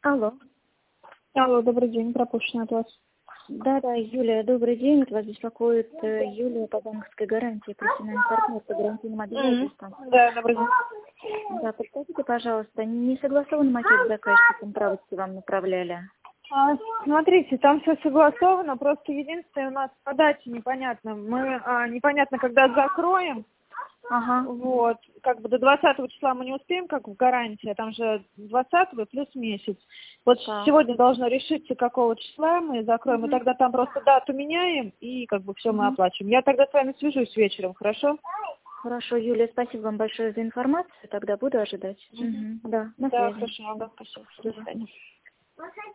Алло. Алло, добрый день, пропущена от вас. Да, Юлия, добрый день. От вас беспокоит Юлия по банковской гарантии, профессиональный партнер по гарантийным обязательствам. Да, добрый день. Да, подскажите, пожалуйста, не согласован макет с заказчиком, правочки вам направляли? Смотрите, там все согласовано, просто единственное у нас подача непонятна. Мы непонятно, когда закроем. Ага. Вот, как бы до 20 числа мы не успеем, как в гарантии, а там же 20 плюс месяц. Вот Так. сегодня должно решиться, какого числа мы закроем, и тогда там просто дату меняем, и как бы все мы оплачиваем. Я тогда с вами свяжусь вечером, хорошо? Хорошо, Юлия, спасибо вам большое за информацию. Тогда буду ожидать. Да, на Да, связи. хорошо, ага, спасибо. До свидания.